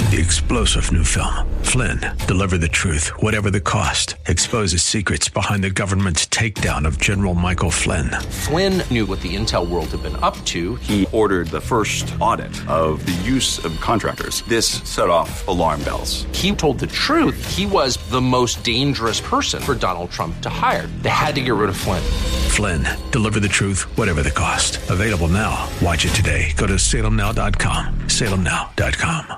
The explosive new film, Flynn, deliver the truth, whatever the cost, exposes secrets behind the government's takedown of General Michael Flynn. Flynn knew what the intel world had been up to. He ordered the first audit of the use of contractors. This set off alarm bells. He told the truth. He was the most dangerous person for Donald Trump to hire. They had to get rid of Flynn. Flynn, deliver the truth, whatever the cost. Available now. Watch it today. Go to salemnow.com. salemnow.com.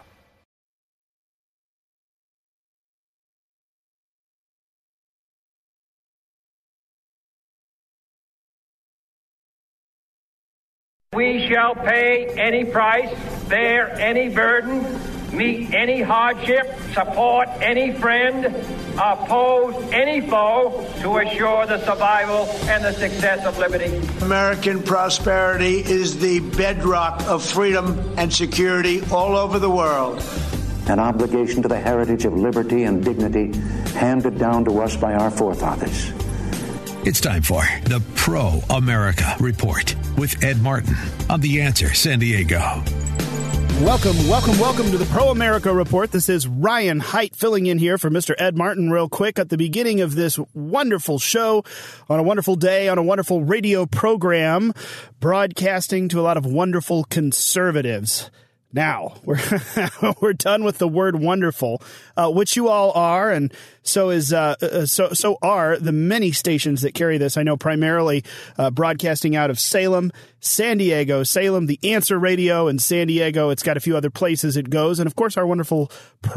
We shall pay any price, bear any burden, meet any hardship, support any friend, oppose any foe to assure the survival and the success of liberty. American prosperity is the bedrock of freedom and security all over the world. An obligation to the heritage of liberty and dignity handed down to us by our forefathers. It's time for the Pro-America Report with Ed Martin on The Answer San Diego. Welcome to the Pro-America Report. This is Ryan Haidt filling in here for Mr. Ed Martin real quick at the beginning of this wonderful show on a wonderful day on a wonderful radio program broadcasting to a lot of wonderful conservatives. Now, we're done with the word wonderful, which you all are, and so is so are the many stations that carry this. I know primarily broadcasting out of Salem, San Diego, Salem, The Answer Radio in San Diego. It's got a few other places it goes, and of course our wonderful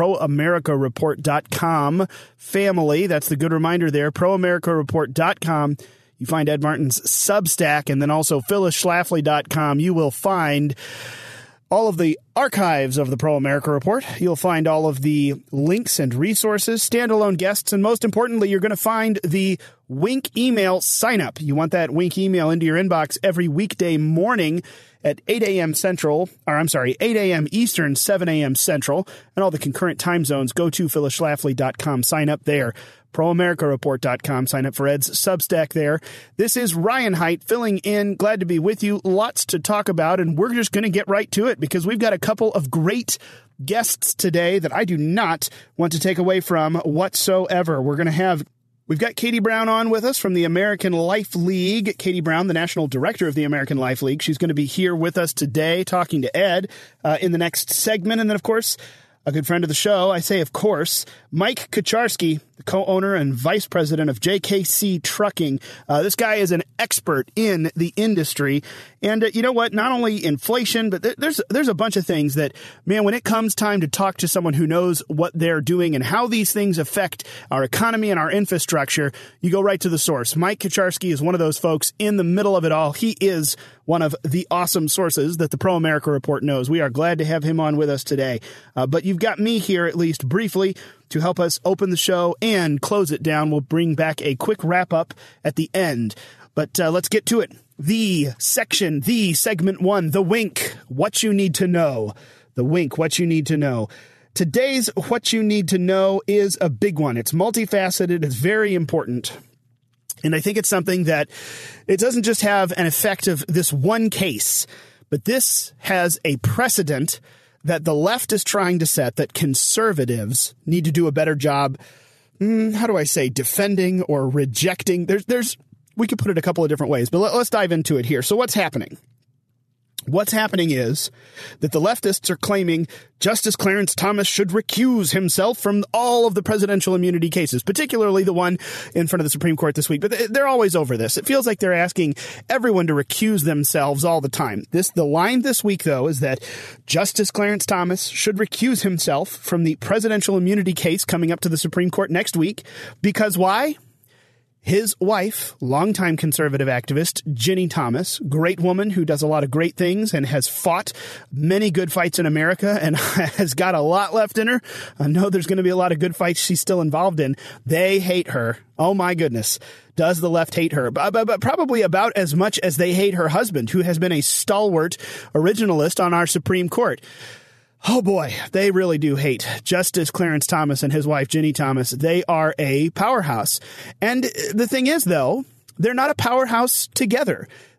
ProAmericaReport.com family. That's the good reminder there, ProAmericaReport.com. You find Ed Martin's Substack, and then also PhyllisSchlafly.com. You will find all of the archives of the Pro-America Report. You'll find all of the links and resources, standalone guests, and most importantly, you're going to find the Wink email sign-up. You want that Wink email into your inbox every weekday morning at 8 a.m. Eastern, 7 a.m. Central, and all the concurrent time zones. Go to PhyllisSchlafly.com. Sign up there. ProAmericaReport.com. Sign up for Ed's Substack there. This is Ryan Haidt filling in. Glad to be with you. Lots to talk about, and we're just going to get right to it because we've got a couple of great guests today that I do not want to take away from whatsoever. We've got Katie Brown on with us from the American Life League. Katie Brown, the national director of the American Life League. She's going to be here with us today talking to Ed in the next segment. And then, of course, a good friend of the show, I say, of course, Mike Kucharski, the co-owner and vice president of JKC Trucking. This guy is an expert in the industry. And you know what? Not only inflation, but there's a bunch of things that, man, when it comes time to talk to someone who knows what they're doing and how these things affect our economy and our infrastructure, you go right to the source. Mike Kucharski is one of those folks in the middle of it all. He is one of the awesome sources that the Pro-America Report knows. We are glad to have him on with us today. But you've got me here, at least briefly, to help us open the show and close it down. We'll bring back a quick wrap-up at the end. But let's get to it. The segment one, the Wink, what you need to know. The Wink, what you need to know. Today's what you need to know is a big one. It's multifaceted. It's very important. And I think it's something that it doesn't just have an effect of this one case, but this has a precedent that the left is trying to set, that conservatives need to do a better job, defending or rejecting. We could put it a couple of different ways, but let's dive into it here. So what's happening? What's happening is that the leftists are claiming Justice Clarence Thomas should recuse himself from all of the presidential immunity cases, particularly the one in front of the Supreme Court this week. But they're always over this. It feels like they're asking everyone to recuse themselves all the time. The line this week, though, is that Justice Clarence Thomas should recuse himself from the presidential immunity case coming up to the Supreme Court next week. Because why? His wife, longtime conservative activist, Ginni Thomas, great woman who does a lot of great things and has fought many good fights in America and has got a lot left in her. I know there's going to be a lot of good fights she's still involved in. They hate her. Oh, my goodness. Does the left hate her? But probably about as much as they hate her husband, who has been a stalwart originalist on our Supreme Court. Oh, boy, they really do hate Justice Clarence Thomas and his wife, Ginni Thomas. They are a powerhouse. And the thing is, though, they're not a powerhouse together.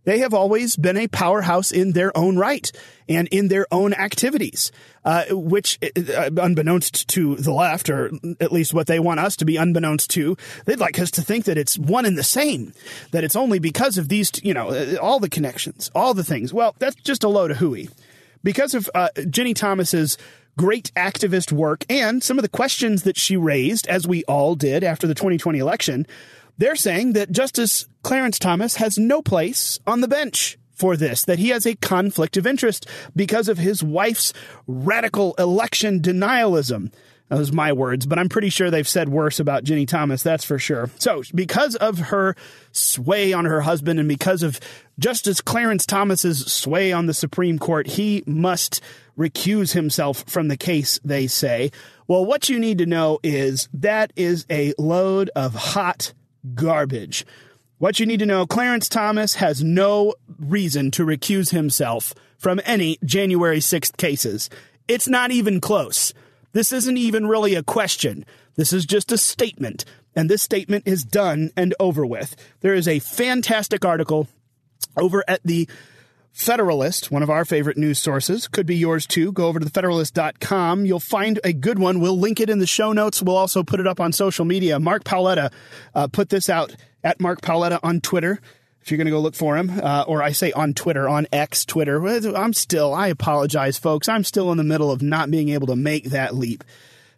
They have always been a powerhouse in their own right and in their own activities, which, unbeknownst to the left, or at least what they want us to be unbeknownst to, they'd like us to think that it's one and the same, that it's only because of these, all the connections, all the things. Well, that's just a load of hooey. Because of Ginny Thomas's great activist work and some of the questions that she raised, as we all did after the 2020 election, they're saying that Justice Clarence Thomas has no place on the bench for this, that he has a conflict of interest because of his wife's radical election denialism. Those are my words, but I'm pretty sure they've said worse about Ginny Thomas, that's for sure. So because of her sway on her husband and because of Justice Clarence Thomas's sway on the Supreme Court, he must recuse himself from the case, they say. Well, what you need to know is that is a load of hot garbage. What you need to know, Clarence Thomas has no reason to recuse himself from any January 6th cases. It's not even close. This isn't even really a question. This is just a statement, and this statement is done and over with. There is a fantastic article over at the Federalist, one of our favorite news sources. Could be yours too. Go over to thefederalist.com. You'll find a good one. We'll link it in the show notes. We'll also put it up on social media. Mark Paoletta put this out at Mark Paoletta on Twitter, if you're going to go look for him. Or I say on Twitter, on X Twitter. I apologize, folks. I'm still in the middle of not being able to make that leap.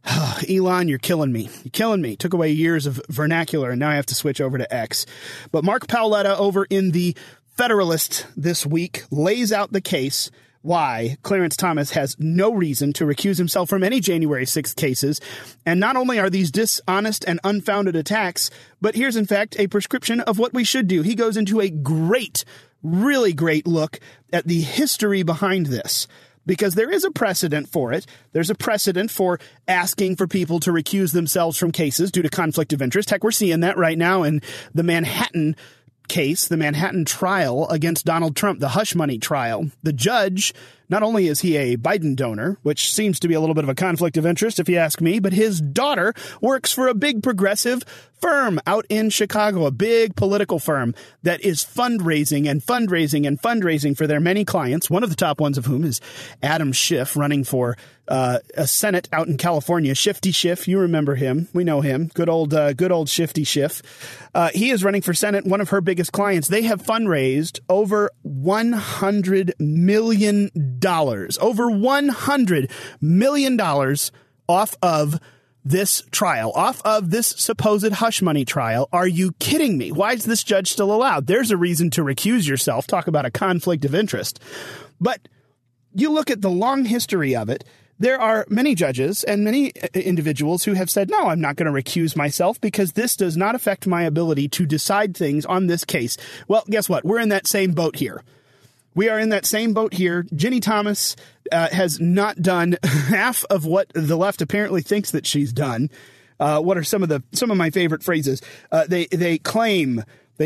Elon, you're killing me. You're killing me. Took away years of vernacular, and now I have to switch over to X. But Mark Paoletta over in the Federalist this week lays out the case why Clarence Thomas has no reason to recuse himself from any January 6th cases. And not only are these dishonest and unfounded attacks, but here's in fact a prescription of what we should do. He goes into a really great look at the history behind this, because there is a precedent for it. There's a precedent for asking for people to recuse themselves from cases due to conflict of interest. Heck, we're seeing that right now in the Manhattan case, the Manhattan trial against Donald Trump, the hush money trial. The judge, not only is he a Biden donor, which seems to be a little bit of a conflict of interest if you ask me, but his daughter works for a big progressive firm out in Chicago, a big political firm that is fundraising for their many clients, one of the top ones of whom is Adam Schiff, running for a Senate out in California. Shifty Schiff, you remember him. We know him. Good old Shifty Schiff. He is running for Senate, one of her biggest clients. They have fundraised over $100 million. Over $100 million off of this trial, off of this supposed hush money trial. Are you kidding me? Why is this judge still allowed? There's a reason to recuse yourself. Talk about a conflict of interest. But you look at the long history of it. There are many judges and many individuals who have said, no, I'm not going to recuse myself because this does not affect my ability to decide things on this case. Well, guess what? We're in that same boat here. We are in that same boat here. Ginny Thomas has not done half of what the left apparently thinks that she's done. What are some of my favorite phrases? They claim.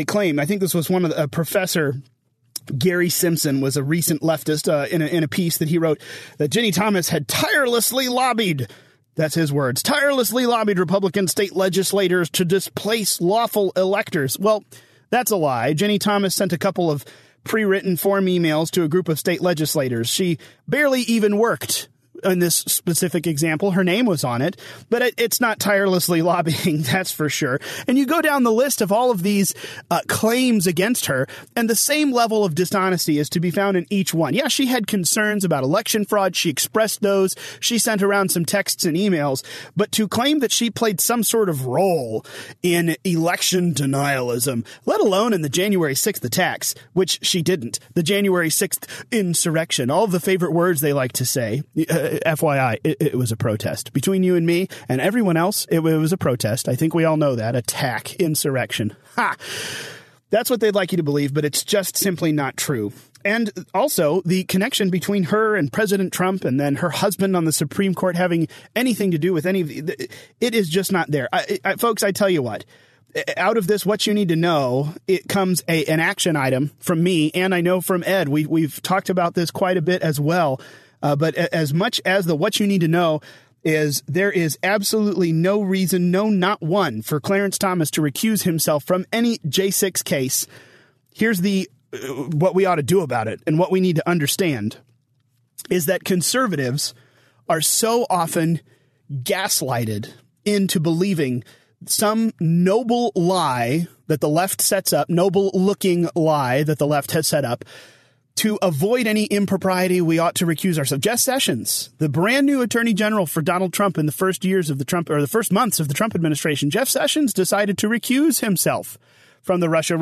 I think this was one of the Professor Gary Simpson was a recent leftist in a piece that he wrote that Ginny Thomas had tirelessly lobbied. That's his words. Tirelessly lobbied Republican state legislators to displace lawful electors. Well, that's a lie. Ginny Thomas sent a couple of pre-written form emails to a group of state legislators. She barely even worked in this specific example. Her name was on it, but it's not tirelessly lobbying, that's for sure. And you go down the list of all of these claims against her, and the same level of dishonesty is to be found in each one. Yeah, she had concerns about election fraud. She expressed those. She sent around some texts and emails. But to claim that she played some sort of role in election denialism, let alone in the January 6th attacks, which she didn't, the January 6th insurrection, all of the favorite words they like to say, FYI, it was a protest. Between you and me and everyone else, it was a protest. I think we all know that. Attack, insurrection. Ha! That's what they'd like you to believe, but it's just simply not true. And also, the connection between her and President Trump and then her husband on the Supreme Court having anything to do with any of it is just not there. Folks, I tell you what. Out of this, what you need to know, it comes an action item from me, and I know from Ed. We've talked about this quite a bit as well. But as much as the what you need to know is there is absolutely no reason, no, not one, for Clarence Thomas to recuse himself from any J6 case. Here's the what we ought to do about it and what we need to understand is that conservatives are so often gaslighted into believing some noble lie that the left sets up, noble-looking lie that the left has set up. To avoid any impropriety, we ought to recuse ourselves. Jeff Sessions, the brand new attorney general for Donald Trump in the first years of the Trump, or the first months of the Trump administration, Jeff Sessions decided to recuse himself from the Russia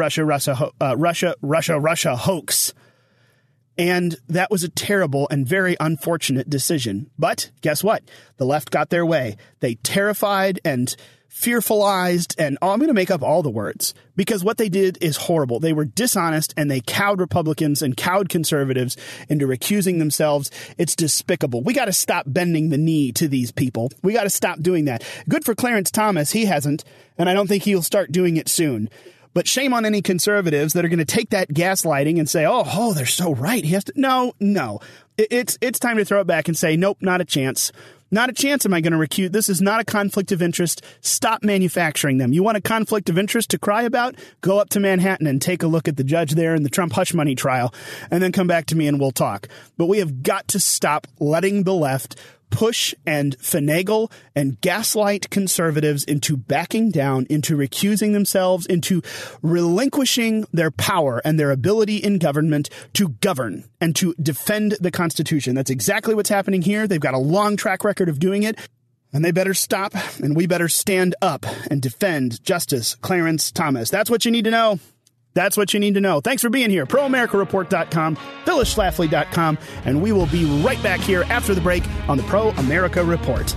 hoax. And that was a terrible and very unfortunate decision. But guess what? The left got their way. They terrified and fearfulized, and I'm going to make up all the words because what they did is horrible. They were dishonest and they cowed Republicans and cowed conservatives into recusing themselves. It's despicable. We got to stop bending the knee to these people. We got to stop doing that. Good for Clarence Thomas. He hasn't, and I don't think he'll start doing it soon. But shame on any conservatives that are going to take that gaslighting and say, oh, they're so right. He has to. No. It's time to throw it back and say, nope, not a chance. Not a chance am I going to recuse. This is not a conflict of interest. Stop manufacturing them. You want a conflict of interest to cry about? Go up to Manhattan and take a look at the judge there in the Trump hush money trial, and then come back to me and we'll talk. But we have got to stop letting the left push and finagle and gaslight conservatives into backing down, into recusing themselves, into relinquishing their power and their ability in government to govern and to defend the Constitution. That's exactly what's happening here. They've got a long track record of doing it, and they better stop, and we better stand up and defend Justice Clarence Thomas. That's what you need to know. That's what you need to know. Thanks for being here. ProAmericaReport.com, PhyllisSchlafly.com, and we will be right back here after the break on the Pro America Report.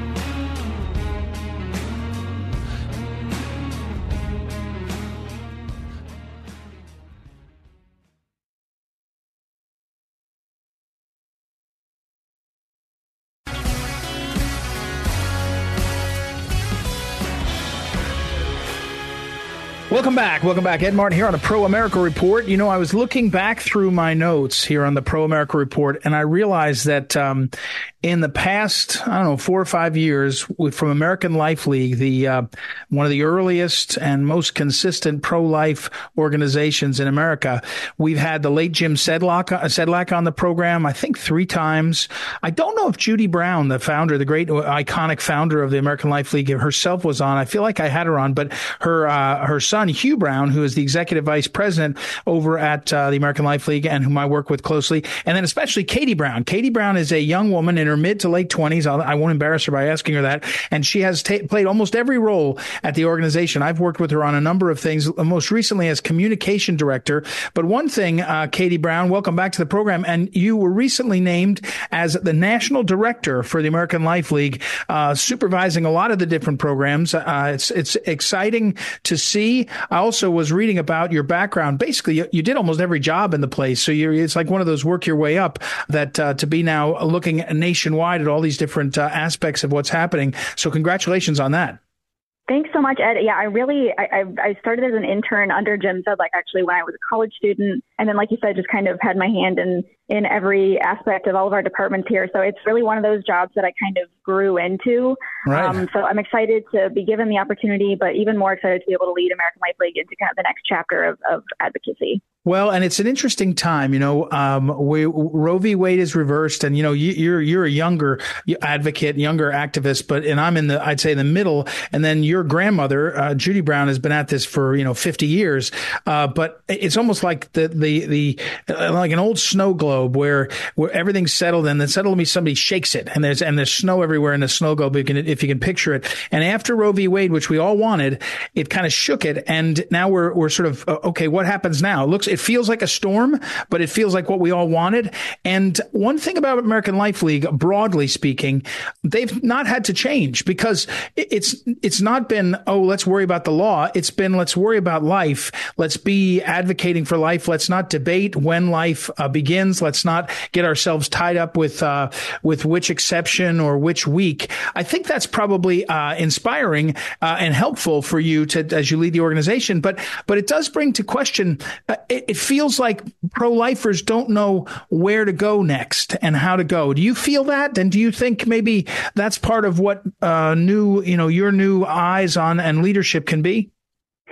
Welcome back. Ed Martin here on the Pro America Report. You know, I was looking back through my notes here on the Pro America Report, and I realized that in the past, 4 or 5 years, from American Life League, the one of the earliest and most consistent pro-life organizations in America, we've had the late Jim Sedlak on the program, I think 3 times. I don't know if Judy Brown, the founder, the great iconic founder of the American Life League herself was on. I feel like I had her on, but her son, Hugh Brown, who is the executive vice president over at the American Life League and whom I work with closely, and then especially Katie Brown. Katie Brown is a young woman in her mid to late 20s. I won't embarrass her by asking her that. And she has played almost every role at the organization. I've worked with her on a number of things, most recently as communication director. But one thing, Katie Brown, welcome back to the program. And you were recently named as the national director for the American Life League, supervising a lot of the different programs. It's exciting to see. I also was reading about your background. Basically, you did almost every job in the place. So it's like one of those work your way up that to be now looking nationwide at all these different aspects of what's happening. So congratulations on that. Thanks so much, Ed. Yeah, I started as an intern under Jim Sedlak, actually, when I was a college student. And then, like you said, just kind of had my hand in every aspect of all of our departments here. So it's really one of those jobs that I kind of grew into. Right. So I'm excited to be given the opportunity, but even more excited to be able to lead American Life League into kind of the next chapter of advocacy. Well, and it's an interesting time, Roe v. Wade is reversed, and, you're a younger advocate, younger activist, and I'm I'd say the middle. And then your grandmother, Judy Brown, has been at this for, 50 years. But it's almost like like an old snow globe where everything's settled, and then suddenly somebody shakes it, and there's snow everywhere in the snow globe, if you can picture it. And after Roe v. Wade, which we all wanted, it kind of shook it. And now we're sort of, okay, what happens now? It feels like a storm, but it feels like what we all wanted. And one thing about American Life League, broadly speaking, they've not had to change, because it's not been, let's worry about the law. It's been, let's worry about life. Let's be advocating for life. Let's not debate when life begins. Let's not get ourselves tied up with which exception or which week. I think that's probably inspiring and helpful for you as you lead the organization. But it does bring to question, it feels like pro-lifers don't know where to go next and how to go. Do you feel that? And do you think maybe that's part of what your new eyes on and leadership can be?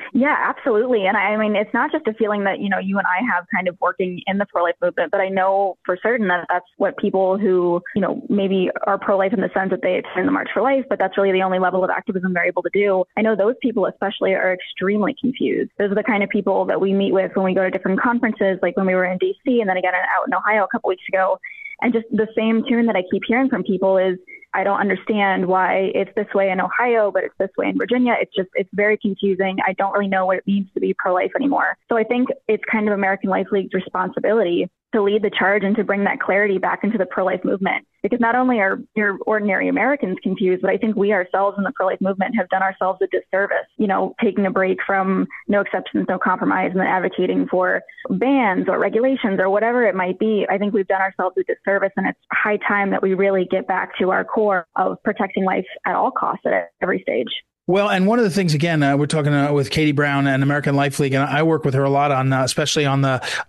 Yeah, absolutely. And I mean, it's not just a feeling that, you and I have kind of working in the pro-life movement, but I know for certain that that's what people who, maybe are pro-life in the sense that they attend the March for Life, but that's really the only level of activism they're able to do. I know those people especially are extremely confused. Those are the kind of people that we meet with when we go to different conferences, like when we were in DC and then again out in Ohio a couple weeks ago. And just the same tune that I keep hearing from people is, I don't understand why it's this way in Ohio, but it's this way in Virginia. It's very confusing. I don't really know what it means to be pro-life anymore. So I think it's kind of American Life League's responsibility to lead the charge and to bring that clarity back into the pro-life movement. Because not only are your ordinary Americans confused, but I think we ourselves in the pro-life movement have done ourselves a disservice, taking a break from no exceptions, no compromise, and then advocating for bans or regulations or whatever it might be. I think we've done ourselves a disservice, and it's high time that we really get back to our core of protecting life at all costs at every stage. Well, and one of the things, again, we're talking with Katie Brown and American Life League, and I work with her a lot on, especially on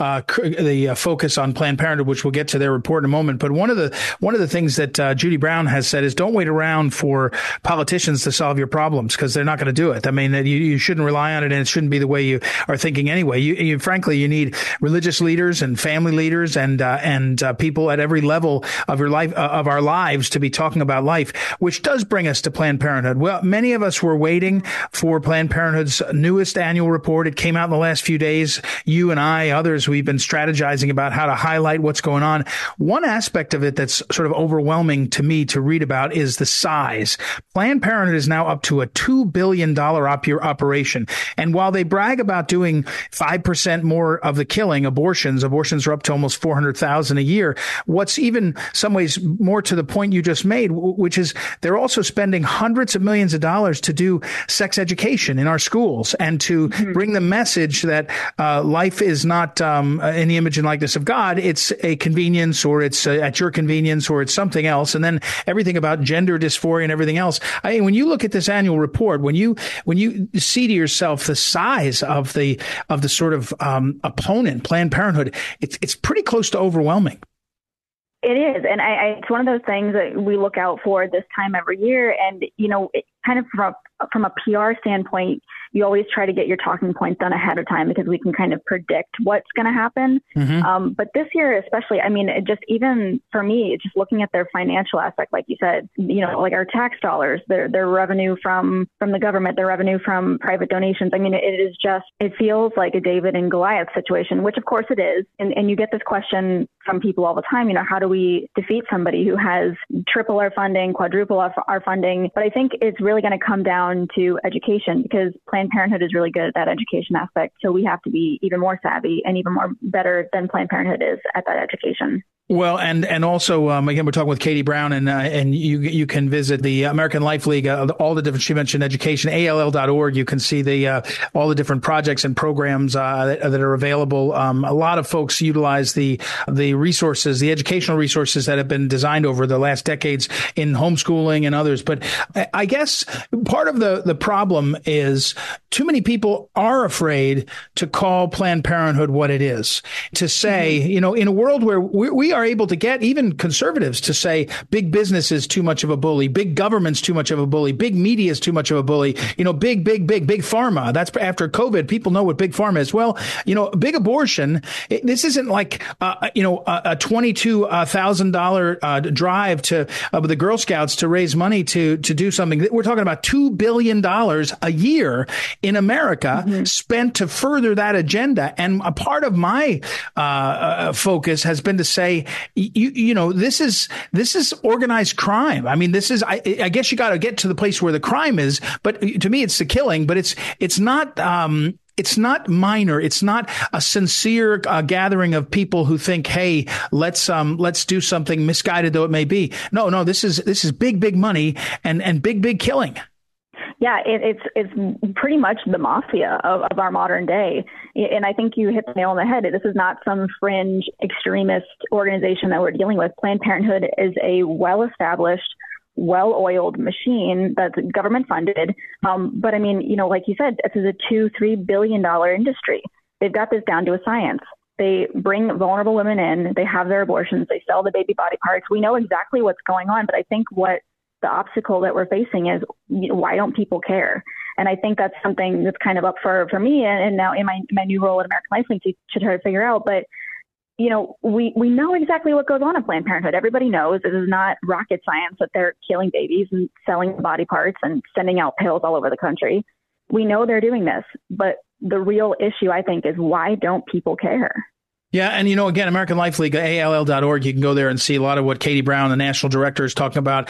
the focus on Planned Parenthood, which we'll get to their report in a moment. But one of the things that Judy Brown has said is don't wait around for politicians to solve your problems, because they're not going to do it. I mean, you shouldn't rely on it, and it shouldn't be the way you are thinking anyway. Frankly, you need religious leaders and family leaders and people at every level of your life, of our lives, to be talking about life, which does bring us to Planned Parenthood. Well, many of us were waiting for Planned Parenthood's newest annual report. It came out in the last few days. You and I, others, we've been strategizing about how to highlight what's going on. One aspect of it that's sort of overwhelming to me to read about is the size. Planned Parenthood is now up to a $2 billion operation. And while they brag about doing 5% more of the killing, abortions are up to almost 400,000 a year. What's even some ways more to the point you just made, which is they're also spending hundreds of millions of dollars to do sex education in our schools and to bring the message that life is not in the image and likeness of God. It's a convenience, or it's at your convenience, or it's something else. And then everything about gender dysphoria and everything else. When you look at this annual report, when you see to yourself the size of the sort of opponent, Planned Parenthood, it's pretty close to overwhelming. It is. And it's one of those things that we look out for this time every year. And, it kind of from a PR standpoint, you always try to get your talking points done ahead of time because we can kind of predict what's going to happen. Mm-hmm. But this year, especially, just even for me, just looking at their financial aspect, like you said, like our tax dollars, their revenue from the government, their revenue from private donations. It feels like a David and Goliath situation, which of course it is. And you get this question from people all the time, how do we defeat somebody who has triple our funding, quadruple our funding? But I think it's really going to come down to education, because Planned Parenthood is really good at that education aspect. So we have to be even more savvy and even more better than Planned Parenthood is at that education. Well, and also, again, we're talking with Katie Brown, and you can visit the American Life League, all the different, she mentioned education, ALL.org. You can see all the different projects and programs that are available. A lot of folks utilize the resources, the educational resources that have been designed over the last decades in homeschooling and others. But I guess part of the problem is too many people are afraid to call Planned Parenthood what it is, to say, in a world where we are able to get even conservatives to say big business is too much of a bully, big government's too much of a bully, big media is too much of a bully, big pharma. That's after COVID. People know what big pharma is. Well, big abortion. This isn't like, a $22,000 drive to the Girl Scouts to raise money to do something. We're talking about $2 billion a year in America spent to further that agenda. And a part of my focus has been to say, this is organized crime. I guess you got to get to the place where the crime is, but to me, it's the killing, but it's not minor. It's not a sincere gathering of people who think, hey, let's do something, misguided though it may be. No, this is big money and big killing. Yeah, it's pretty much the mafia of our modern day. And I think you hit the nail on the head. This is not some fringe extremist organization that we're dealing with. Planned Parenthood is a well-established, well-oiled machine that's government funded. But like you said, this is a $2-3 billion industry. They've got this down to a science. They bring vulnerable women in, they have their abortions, they sell the baby body parts. We know exactly what's going on, but I think what the obstacle that we're facing is, why don't people care? And I think that's something that's kind of up for me and now in my new role at American Life League to try to figure out. But, we know exactly what goes on at Planned Parenthood. Everybody knows it is not rocket science that they're killing babies and selling body parts and sending out pills all over the country. We know they're doing this, but the real issue, I think, is why don't people care? Yeah. And, again, American Life League, ALL.org, you can go there and see a lot of what Katie Brown, the national director, is talking about.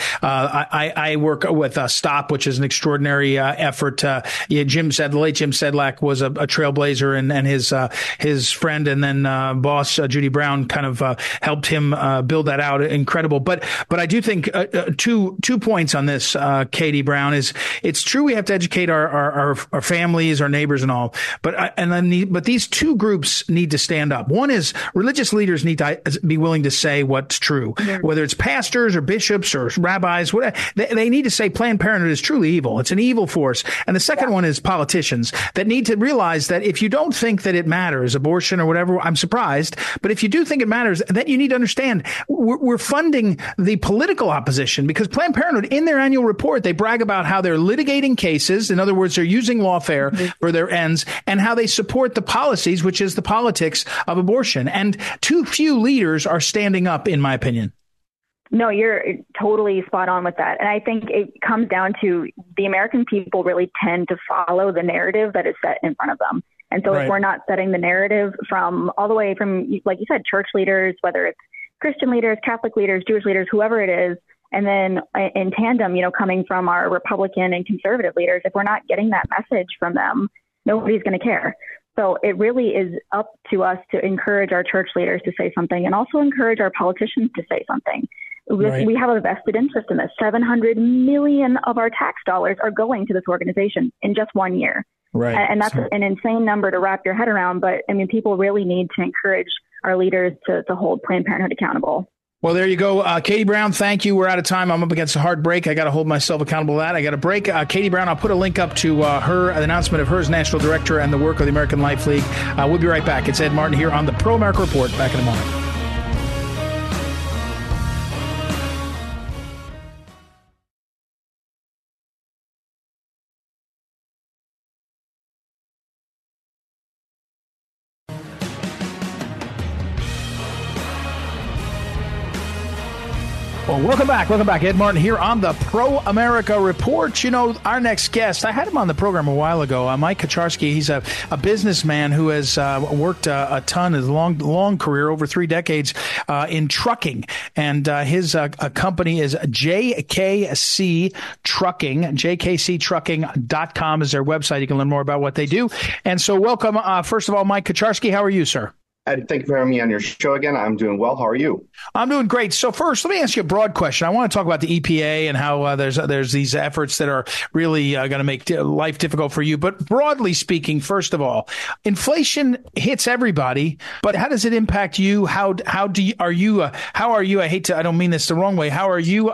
I work with STOP, which is an extraordinary effort. The late Jim Sedlak was a trailblazer and his friend and then boss, Judy Brown, kind of helped him build that out. Incredible. But I do think two points on this, Katie Brown, is it's true we have to educate our families, our neighbors and all. But these two groups need to stand up. One is religious leaders need to be willing to say what's true, whether it's pastors or bishops or rabbis, whatever. They need to say Planned Parenthood is truly evil. It's an evil force. And the second one is politicians that need to realize that if you don't think that it matters, abortion or whatever, I'm surprised. But if you do think it matters, then you need to understand we're funding the political opposition because Planned Parenthood, in their annual report, they brag about how they're litigating cases. In other words, they're using lawfare for their ends and how they support the policies, which is the politics of abortion. And too few leaders are standing up, in my opinion. No, you're totally spot on with that. And I think it comes down to the American people really tend to follow the narrative that is set in front of them. And so if we're not setting the narrative from all the way from, like you said, church leaders, whether it's Christian leaders, Catholic leaders, Jewish leaders, whoever it is, and then in tandem, coming from our Republican and conservative leaders, if we're not getting that message from them, nobody's going to care. So it really is up to us to encourage our church leaders to say something and also encourage our politicians to say something. Right. We have a vested interest in this. 700 million of our tax dollars are going to this organization in just 1 year. Right. And that's an insane number to wrap your head around. But I mean, people really need to encourage our leaders to hold Planned Parenthood accountable. Well, there you go. Katie Brown, thank you. We're out of time. I'm up against a hard break. I got to hold myself accountable to that. I got to break. Katie Brown, I'll put a link up to her announcement of her as national director and the work of the American Life League. We'll be right back. It's Ed Martin here on the Pro America Report. Back in a moment. Well, welcome back. Ed Martin here on the Pro America Report. Our next guest, I had him on the program a while ago, Mike Kucharski. He's a businessman who has worked a ton, his long career, over 3 decades in trucking. And his company is JKC Trucking. JKCTrucking.com is their website. You can learn more about what they do. And so welcome, first of all, Mike Kucharski. How are you, sir? Thank you for having me on your show again. I'm doing well. How are you? I'm doing great. So first, let me ask you a broad question. I want to talk about the EPA and how there's these efforts that are really going to make life difficult for you. But broadly speaking, first of all, inflation hits everybody. But how does it impact you? How are you? I don't mean this the wrong way. How are you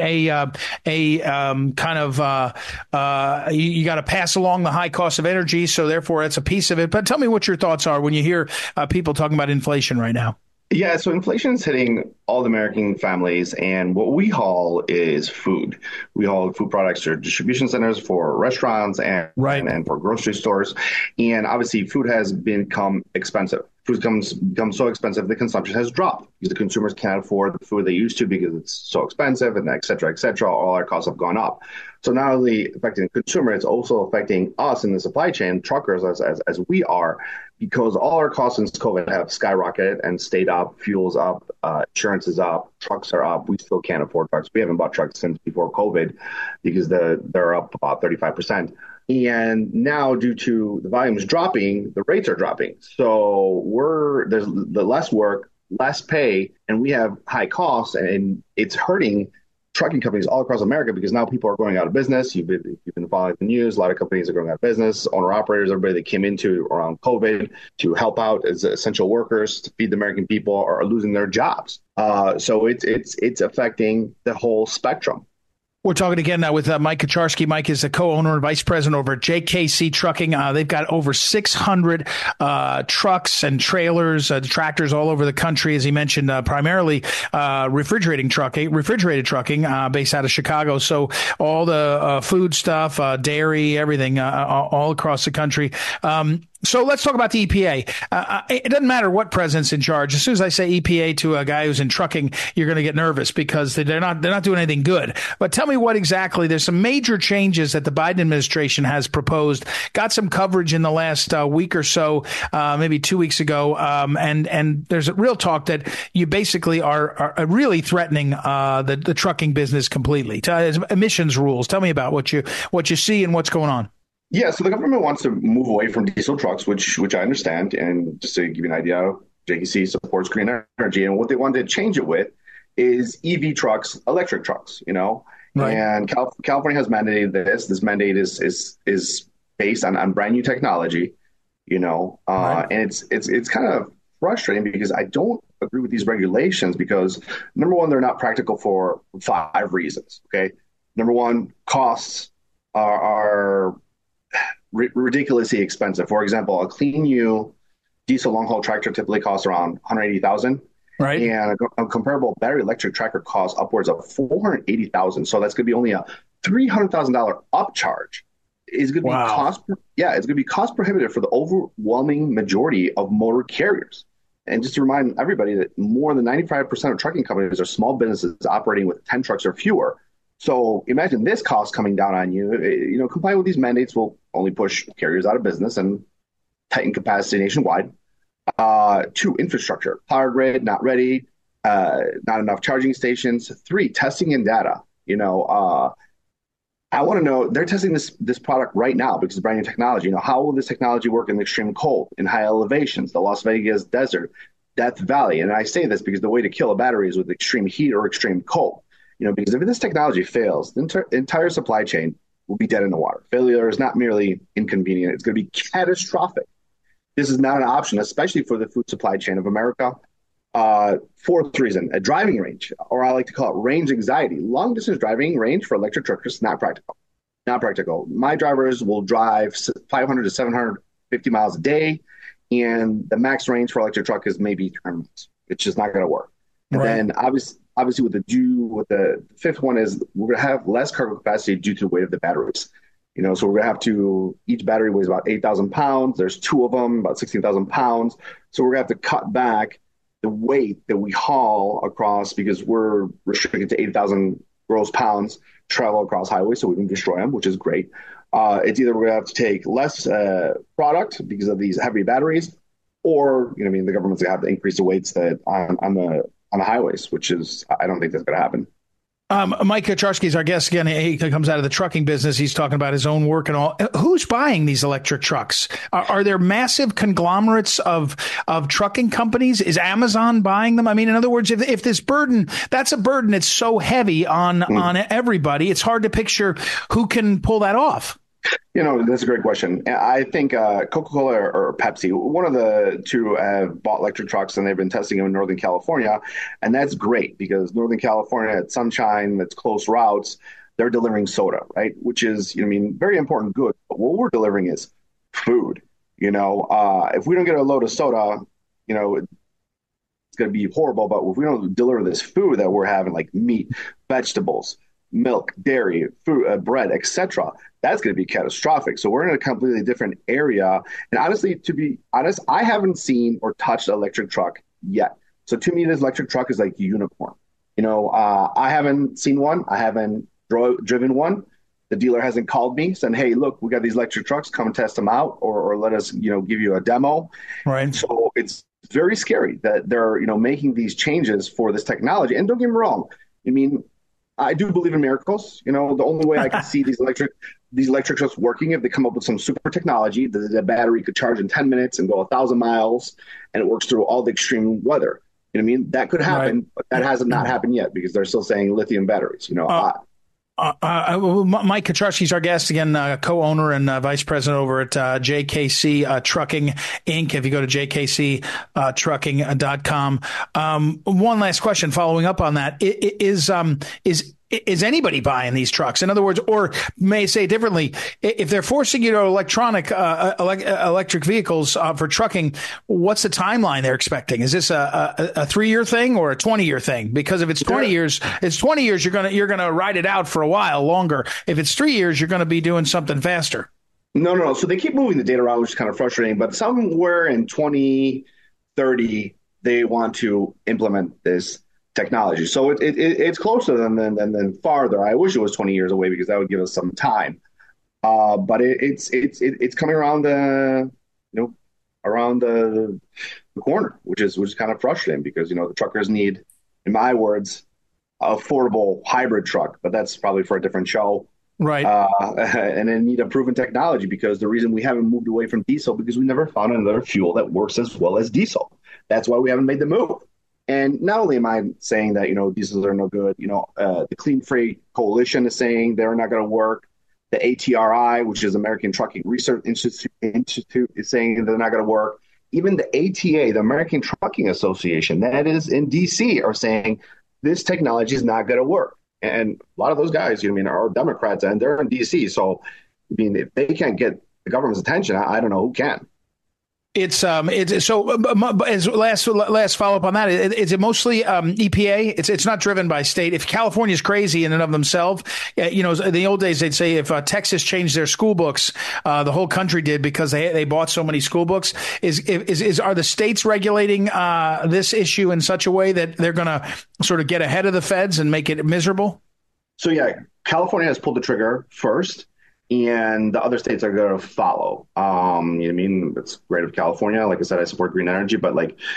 you got to pass along the high cost of energy. So therefore, it's a piece of it. But tell me what your thoughts are when you hear people talking about inflation right now. Yeah, so inflation is hitting all the American families, and what we haul is food. We haul food products to distribution centers for restaurants and for grocery stores. And obviously, food has become expensive. Food becomes so expensive, the consumption has dropped because the consumers can't afford the food they used to because it's so expensive, and et cetera, all our costs have gone up. So not only affecting the consumer, it's also affecting us in the supply chain, truckers as we are, because all our costs since COVID have skyrocketed and stayed up. Fuel's up, insurance is up, trucks are up. We still can't afford trucks. We haven't bought trucks since before COVID because they're up about 35%. And now, due to the volumes dropping, the rates are dropping. So there's the less work, less pay, and we have high costs, and it's hurting trucking companies all across America because now people are going out of business. You've been following the news. A lot of companies are going out of business. Owner-operators, everybody that came into around COVID to help out as essential workers to feed the American people are losing their jobs. So it's affecting the whole spectrum. We're talking again now with Mike Kucharski. Mike is the co-owner and vice president over at JKC Trucking. They've got over 600 trucks and trailers, tractors all over the country. As he mentioned, primarily refrigerated trucking based out of Chicago. So all the food stuff, dairy, everything, all across the country. So let's talk about the EPA. It doesn't matter what president's in charge. As soon as I say EPA to a guy who's in trucking, you're going to get nervous because they're not doing anything good. But tell me what exactly. There's some major changes that the Biden administration has proposed. Got some coverage in the last week or so, maybe 2 weeks ago, and there's a real talk that you basically are really threatening the trucking business completely. Emissions rules. Tell me about what you see and what's going on. Yeah, so the government wants to move away from diesel trucks, which I understand. And just to give you an idea, JKC supports green energy. And what they wanted to change it with is EV trucks, electric trucks, Right. And California has mandated this. This mandate is based on brand new technology, right. And it's kind of frustrating because I don't agree with these regulations because, number one, they're not practical for 5 reasons, okay? Number one, costs are ridiculously expensive. For example, a Clean U diesel long-haul tractor typically costs around $180,000. Right. And a comparable battery electric tractor costs upwards of $480,000. So that's going to be only a $300,000 upcharge. It's going to be it's going to be cost prohibitive for the overwhelming majority of motor carriers. And just to remind everybody that more than 95% of trucking companies are small businesses operating with 10 trucks or fewer. So imagine this cost coming down on you. Complying with these mandates will only push carriers out of business and tighten capacity nationwide. 2, infrastructure, power grid, not ready, not enough charging stations. 3, testing and data. I want to know, they're testing this product right now because it's brand new technology. How will this technology work in the extreme cold, in high elevations, the Las Vegas desert, Death Valley? And I say this because the way to kill a battery is with extreme heat or extreme cold. Because if this technology fails, the entire supply chain will be dead in the water. Failure is not merely inconvenient. It's going to be catastrophic. This is not an option, especially for the food supply chain of America. 4th reason, a driving range, or I like to call it range anxiety. Long-distance driving range for electric truckers, not practical. Not practical. My drivers will drive 500 to 750 miles a day, and the max range for electric truck is maybe 300 miles. It's just not going to work. And then obviously with the 5th one is we're going to have less cargo capacity due to the weight of the batteries. So we're going to have each battery weighs about 8,000 pounds. There's 2 of them, about 16,000 pounds. So we're going to have to cut back the weight that we haul across because we're restricted to 8,000 gross pounds travel across highways so we can destroy them, which is great. It's either we're going to have to take less product because of these heavy batteries, or the government's going to have to increase the weights that on the highways, which is, I don't think that's going to happen. Mike Kucharski is our guest again. He comes out of the trucking business. He's talking about his own work and all. Who's buying these electric trucks? Are there massive conglomerates of trucking companies? Is Amazon buying them? I mean, in other words, if this burden, that's a burden that's so heavy on everybody, it's hard to picture who can pull that off. That's a great question. I think Coca-Cola or Pepsi, one of the 2 have bought electric trucks and they've been testing them in Northern California. And that's great because Northern California, at sunshine, that's close routes, they're delivering soda, right? Which is, very important good. But what we're delivering is food. If we don't get a load of soda, it's going to be horrible. But if we don't deliver this food that we're having, like meat, vegetables, milk, dairy, fruit, bread, etc., that's going to be catastrophic. So we're in a completely different area. And honestly, to be honest, I haven't seen or touched an electric truck yet. So to me, this electric truck is like a unicorn. I haven't seen one. I haven't driven one. The dealer hasn't called me saying, hey, look, we got these electric trucks. Come and test them out or let us, give you a demo. Right. So it's very scary that they're, making these changes for this technology. And don't get me wrong. I do believe in miracles. The only way I can see these electric trucks working if they come up with some super technology that the battery could charge in 10 minutes and go 1,000 miles and it works through all the extreme weather. That could happen, right. But that hasn't not happened yet because they're still saying lithium batteries. Mike Kucharski is our guest again, co-owner and vice president over at JKC Trucking Inc. If you go to jkctrucking.com. One last question following up on that. Is is anybody buying these trucks? In other words, or may say differently, if they're forcing you to electric vehicles for trucking, what's the timeline they're expecting? Is this a 3-year thing or a 20-year thing? Because if it's 20 years, you're gonna ride it out for a while longer. If it's 3 years, you're going to be doing something faster. No. So they keep moving the date around, which is kind of frustrating. But somewhere in 2030, they want to implement this technology. So it's closer than farther. I wish it was 20 years away because that would give us some time. But it's coming around the corner, which is kind of frustrating because the truckers need, in my words, affordable hybrid truck, but that's probably for a different show. Right. And then need a proven technology because the reason we haven't moved away from diesel because we never found another fuel that works as well as diesel. That's why we haven't made the move. And not only am I saying that, diesels are no good, the Clean Freight Coalition is saying they're not going to work. The ATRI, which is American Trucking Research Institute, is saying they're not going to work. Even the ATA, the American Trucking Association, that is in D.C., are saying this technology is not going to work. And a lot of those guys, are Democrats and they're in D.C. So, if they can't get the government's attention, I don't know who can. It's so as last follow up on that, is it mostly EPA? It's not driven by state. If California's crazy in and of themselves, in the old days they'd say if Texas changed their school books, the whole country did because they bought so many school books. Are the states regulating this issue in such a way that they're going to sort of get ahead of the feds and make it miserable? So California has pulled the trigger first. And the other states are going to follow. It's great of California. Like I said, I support green energy, but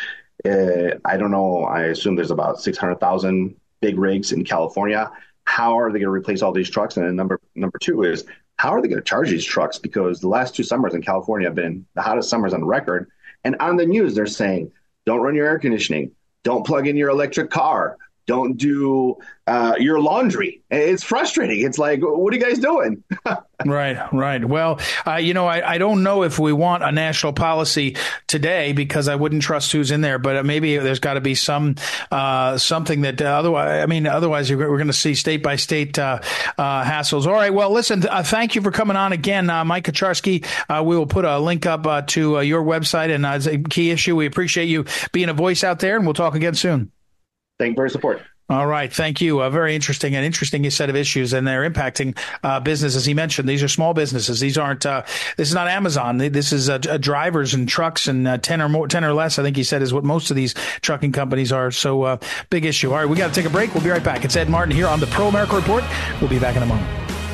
I don't know. I assume there's about 600,000 big rigs in California. How are they going to replace all these trucks? And then number two is, how are they going to charge these trucks? Because the last 2 summers in California have been the hottest summers on record. And on the news, they're saying, don't run your air conditioning. Don't plug in your electric car. Don't do your laundry. It's frustrating. It's like, what are you guys doing? Right. Well, I don't know if we want a national policy today because I wouldn't trust who's in there. But maybe there's got to be something that otherwise we're going to see state by state hassles. All right. Well, listen, thank you for coming on again, Mike Kucharski. We will put a link up to your website and as a key issue. We appreciate you being a voice out there, and we'll talk again soon. Thank you for your support. All right. Thank you. A very interesting set of issues, and they're impacting business. As he mentioned, these are small businesses. These aren't, this is not Amazon. This is drivers and trucks and 10 or less, I think he said, is what most of these trucking companies are. So big issue. All right. We got to take a break. We'll be right back. It's Ed Martin here on the Pro America Report. We'll be back in a moment.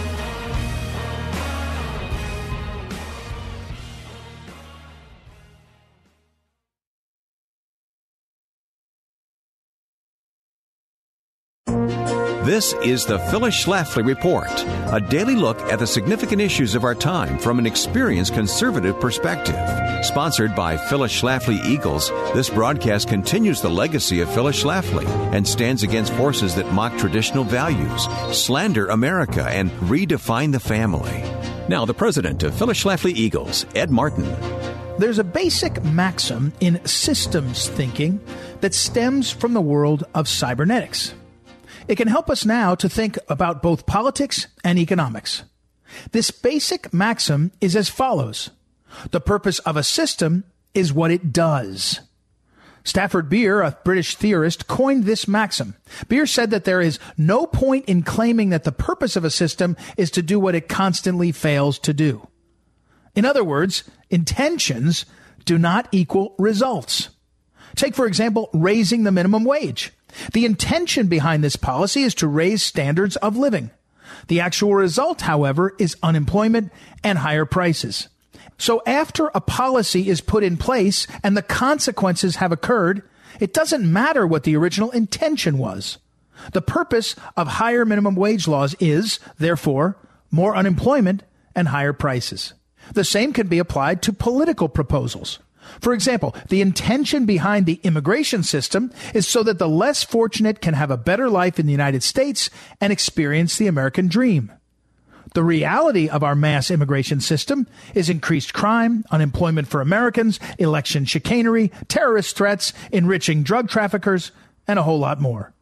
This is the Phyllis Schlafly Report, a daily look at the significant issues of our time from an experienced conservative perspective. Sponsored by Phyllis Schlafly Eagles, this broadcast continues the legacy of Phyllis Schlafly and stands against forces that mock traditional values, slander America, and redefine the family. Now, the president of Phyllis Schlafly Eagles, Ed Martin. There's a basic maxim in systems thinking that stems from the world of cybernetics. It can help us now to think about both politics and economics. This basic maxim is as follows. The purpose of a system is what it does. Stafford Beer, a British theorist, coined this maxim. Beer said that there is no point in claiming that the purpose of a system is to do what it constantly fails to do. In other words, intentions do not equal results. Take, for example, raising the minimum wage. The intention behind this policy is to raise standards of living. The actual result, however, is unemployment and higher prices. So after a policy is put in place and the consequences have occurred, it doesn't matter what the original intention was. The purpose of higher minimum wage laws is, therefore, more unemployment and higher prices. The same can be applied to political proposals. For example, the intention behind the immigration system is so that the less fortunate can have a better life in the United States and experience the American dream. The reality of our mass immigration system is increased crime, unemployment for Americans, election chicanery, terrorist threats, enriching drug traffickers, and a whole lot more.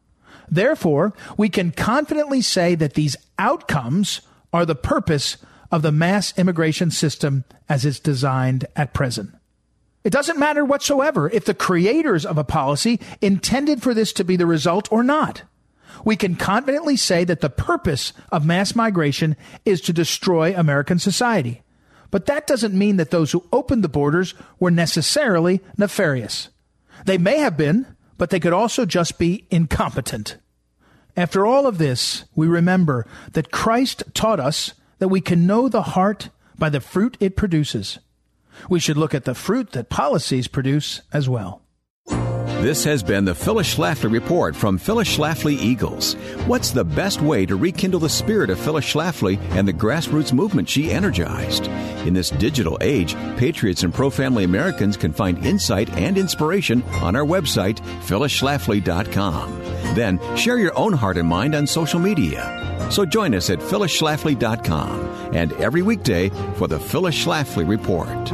Therefore, we can confidently say that these outcomes are the purpose of the mass immigration system as it's designed at present. It doesn't matter whatsoever if the creators of a policy intended for this to be the result or not. We can confidently say that the purpose of mass migration is to destroy American society. But that doesn't mean that those who opened the borders were necessarily nefarious. They may have been, but they could also just be incompetent. After all of this, we remember that Christ taught us that we can know the heart by the fruit it produces. We should look at the fruit that policies produce as well. This has been the Phyllis Schlafly Report from Phyllis Schlafly Eagles. What's the best way to rekindle the spirit of Phyllis Schlafly and the grassroots movement she energized? In this digital age, patriots and pro-family Americans can find insight and inspiration on our website, phyllisschlafly.com. Then share your own heart and mind on social media. So join us at phyllisschlafly.com and every weekday for the Phyllis Schlafly Report.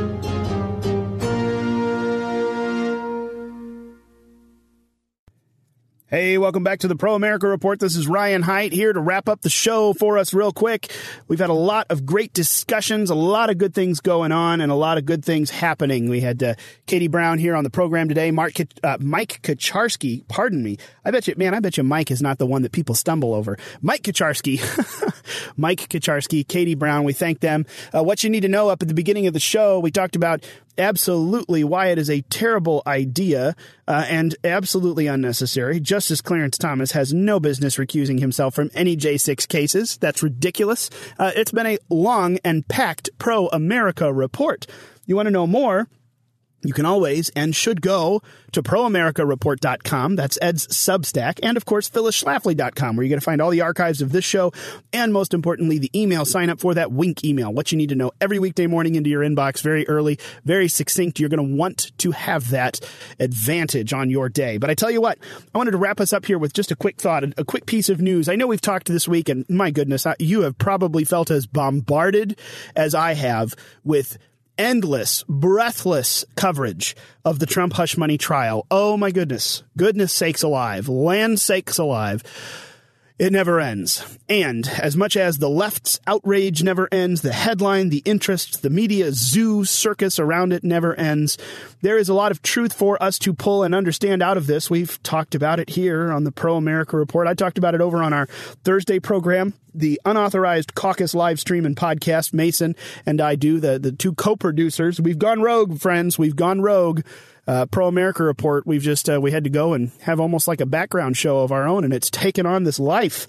Hey, welcome back to the Pro America Report. This is Ryan Haidt here to wrap up the show for us real quick. We've had a lot of great discussions, a lot of good things going on, and a lot of good things happening. We had Katie Brown here on the program today. Mike Kucharski, pardon me. I bet you Mike is not the one that people stumble over. Mike Kucharski. Mike Kucharski, Katie Brown, we thank them. What you need to know up at the beginning of the show, we talked about absolutely why it is a terrible idea and absolutely unnecessary. Justice Clarence Thomas has no business recusing himself from any J6 cases. That's ridiculous. It's been a long and packed pro-America report. You want to know more? You can always and should go to proamericareport.com. That's Ed's Substack. And, of course, phyllisschlafly.com, where you're going to find all the archives of this show and, most importantly, the email. Sign up for that Wink email. What you need to know every weekday morning into your inbox, very early, very succinct. You're going to want to have that advantage on your day. But I tell you what, I wanted to wrap us up here with just a quick thought, a quick piece of news. I know we've talked this week, and my goodness, you have probably felt as bombarded as I have with endless, breathless coverage of the Trump hush money trial. Oh, my goodness. Goodness sakes alive. Land sakes alive. It never ends. And as much as the left's outrage never ends, the headline, the interest, the media zoo circus around it never ends, there is a lot of truth for us to pull and understand out of this. We've talked about it here on the Pro America Report. I talked about it over on our Thursday program, the unauthorized caucus live stream and podcast. Mason and I do, the two co-producers. We've gone rogue, friends. We've gone rogue. Pro America Report, we had to go and have almost like a background show of our own, and it's taken on this life.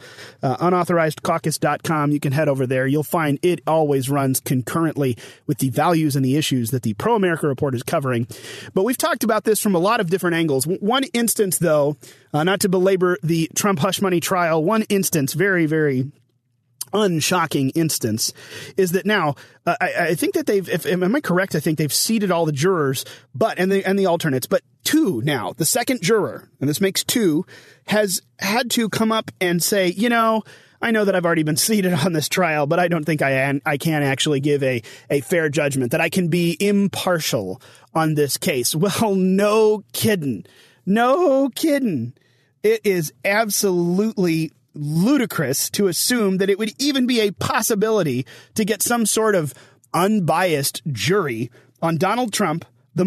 Unauthorizedcaucus.com, you can head over there. You'll find it always runs concurrently with the values and the issues that the Pro America Report is covering. But we've talked about this from a lot of different angles. One instance, though, not to belabor the Trump hush money trial, one instance, very, very unshocking instance, is that now I think that am I correct? I think they've seated all the jurors, and the alternates, but two now. The second juror, and this makes two, has had to come up and say, I know that I've already been seated on this trial, but I don't think I can actually give a fair judgment, that I can be impartial on this case. Well, no kidding. No kidding. It is absolutely ludicrous to assume that it would even be a possibility to get some sort of unbiased jury on Donald Trump,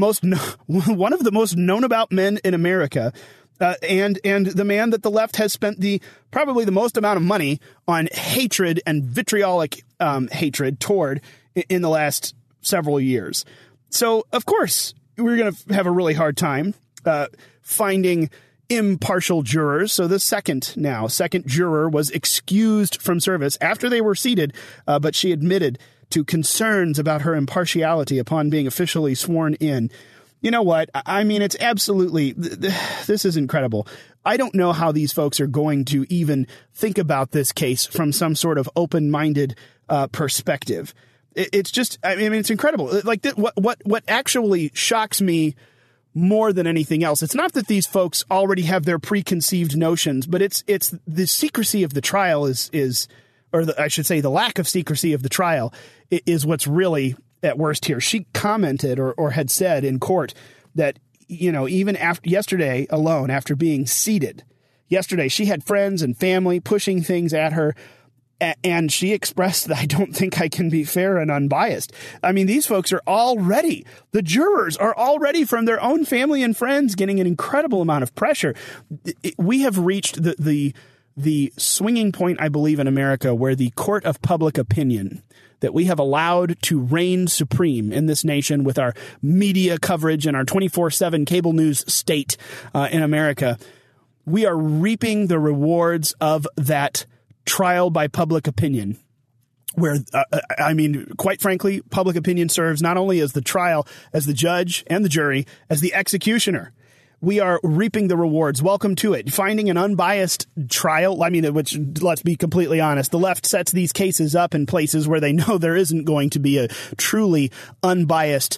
one of the most known about men in America, and the man that the left has spent probably the most amount of money on hatred and vitriolic hatred toward in the last several years. So, of course, we're going to have a really hard time finding impartial jurors. So the second juror was excused from service after they were seated, but she admitted to concerns about her impartiality upon being officially sworn in. You know what? I mean, it's absolutely, this is incredible. I don't know how these folks are going to even think about this case from some sort of open-minded perspective. It's just, I mean, it's incredible. Like, what actually shocks me more than anything else, it's not that these folks already have their preconceived notions, but it's the secrecy of the trial I should say the lack of secrecy of the trial is what's really at worst here. She commented or had said in court that, even after yesterday alone, after being seated, yesterday. She had friends and family pushing things at her, and she expressed that I don't think I can be fair and unbiased. I mean, these folks are already, the jurors are already from their own family and friends getting an incredible amount of pressure. We have reached the swinging point, I believe, in America where the court of public opinion that we have allowed to reign supreme in this nation with our media coverage and our 24/7 cable news state in America, we are reaping the rewards of that trial by public opinion, where, I mean, quite frankly, public opinion serves not only as the trial, as the judge and the jury, as the executioner. We are reaping the rewards. Welcome to it. Finding an unbiased trial. I mean, which, let's be completely honest, the left sets these cases up in places where they know there isn't going to be a truly unbiased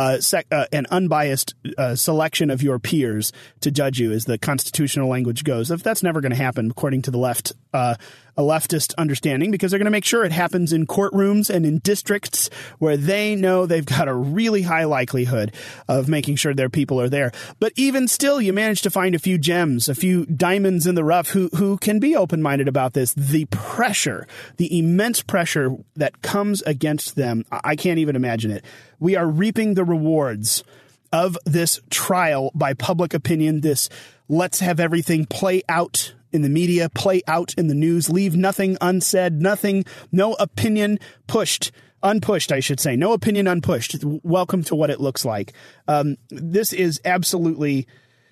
selection of your peers to judge you, as the constitutional language goes. If that's never going to happen, according to the left, a leftist understanding, because they're going to make sure it happens in courtrooms and in districts where they know they've got a really high likelihood of making sure their people are there. But even still, you manage to find a few gems, a few diamonds in the rough who can be open-minded about this. The pressure, the immense pressure that comes against them, I can't even imagine it. We are reaping the rewards of this trial by public opinion, this let's have everything play out in the media, play out in the news, leave nothing unsaid, no opinion unpushed, I should say. No opinion unpushed. Welcome to what it looks like. This is absolutely...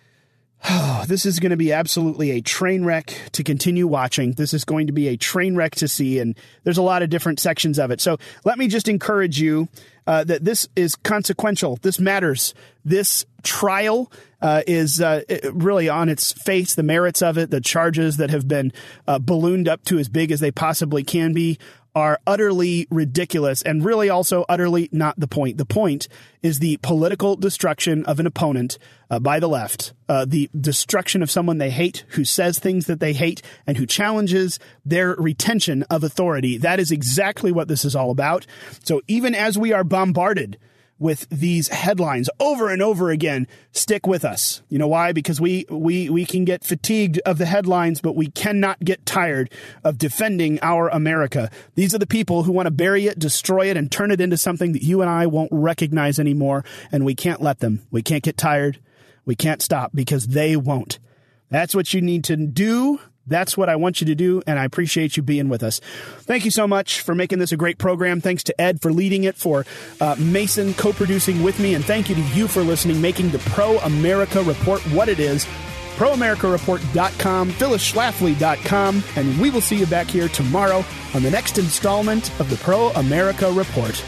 this is going to be absolutely a train wreck to continue watching. This is going to be a train wreck to see, and there's a lot of different sections of it. So let me just encourage you that this is consequential. This matters. This trial is really on its face, the merits of it, the charges that have been ballooned up to as big as they possibly can be, are utterly ridiculous and really also utterly not the point. The point is the political destruction of an opponent by the left, the destruction of someone they hate, who says things that they hate, and who challenges their retention of authority. That is exactly what this is all about. So even as we are bombarded with these headlines over and over again, stick with us. You know why? Because we can get fatigued of the headlines, but we cannot get tired of defending our America. These are the people who want to bury it, destroy it, and turn it into something that you and I won't recognize anymore, and we can't let them. We can't get tired. We can't stop, because they won't. That's what you need to do. That's what I want you to do, and I appreciate you being with us. Thank you so much for making this a great program. Thanks to Ed for leading it, for Mason co-producing with me, and thank you to you for listening, making the Pro America Report what it is. ProAmericaReport.com, PhyllisSchlafly.com, and we will see you back here tomorrow on the next installment of the Pro America Report.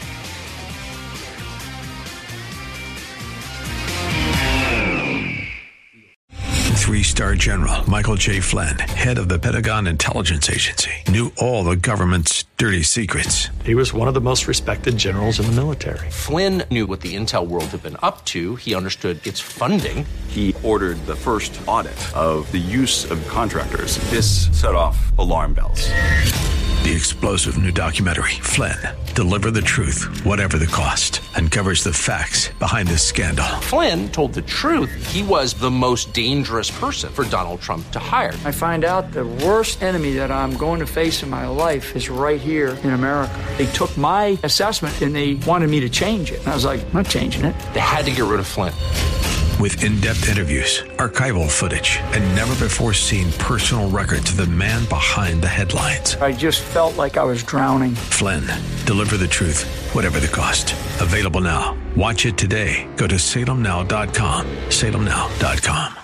Three-star General Michael J. Flynn, head of the Pentagon Intelligence Agency, knew all the government's dirty secrets. He was one of the most respected generals in the military. Flynn knew what the intel world had been up to. He understood its funding. He ordered the first audit of the use of contractors. This set off alarm bells. The explosive new documentary, Flynn, Deliver the Truth, Whatever the Cost, uncovers the facts behind this scandal. Flynn told the truth. He was the most dangerous person for Donald Trump to hire. I find out the worst enemy that I'm going to face in my life is right here in America. They took my assessment and they wanted me to change it. And I was like, I'm not changing it. They had to get rid of Flynn. With in-depth interviews, archival footage, and never-before-seen personal records of the man behind the headlines. I just felt like I was drowning. Flynn, Deliver the Truth, Whatever the Cost. Available now. Watch it today. Go to salemnow.com. salemnow.com.